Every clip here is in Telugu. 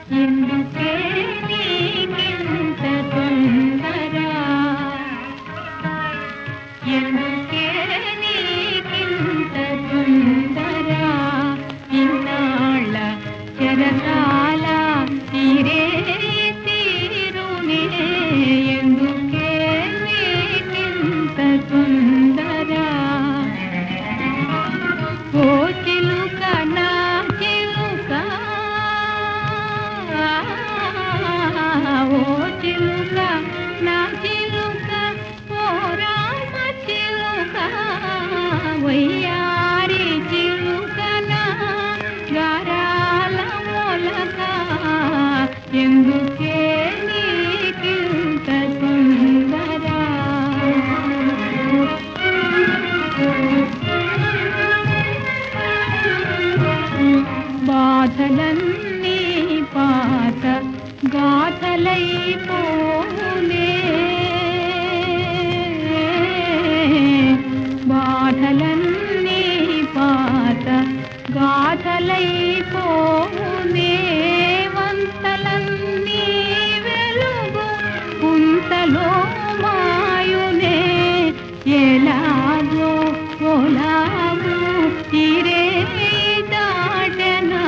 ఎందుకే నీకింత తొందర ఎందుకే నీకింత తొందర ఇన్నాళ్ళ చెరసాల తీరే తీరునే ఎందుకే నీకింత తొందర ఓ చిలుక నా చిలుక ఓ చిలుక నా చిలుక ఓ రామ చిలుక వయ్యారి చిలుక నా గారాల మొలక ఎందుకే నీకింత తొందర బాధలన్నీ పాత గాథలైపోలే బాధలన్నీ పాత గాథలైపోలే వంతలన్నీ వెలుగు కుంతలో మాయునే ఎలాగో ఓలాగు ఇరే దాటనా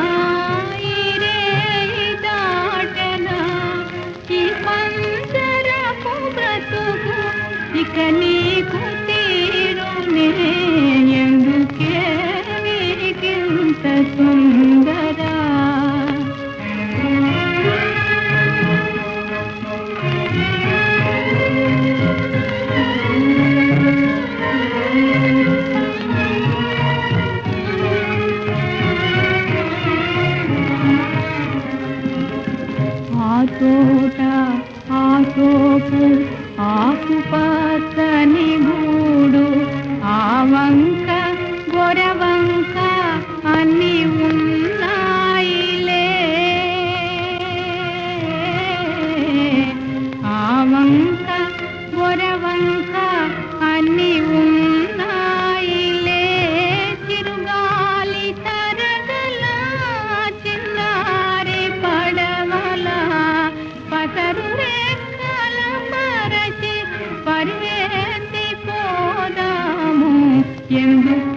ఈ పంజరపు బ్రతుకు ఇక నీకు తీరునే ఎందుకే నీకింత తొందర ఆ తోట ఆ తోపు ఆకు పచ్చని గూడు ఆ వంక గొరవంక అన్ని ఉన్నాయిలే ఆ వంక గొరవంక అన్ని ఉన్నాయిలే చిరుగాలి తరగల చిన్నారి పడవల పసరు రెక్కల పరచి పరివేసి పోదాము ఎందుకు